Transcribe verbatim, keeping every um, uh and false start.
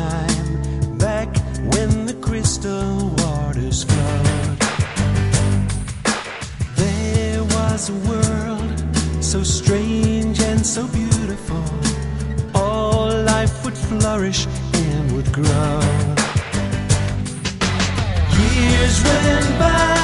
time, back when the crystal waters flowed. There was a world so strange and so beautiful, all life would flourish and would grow. Years went by,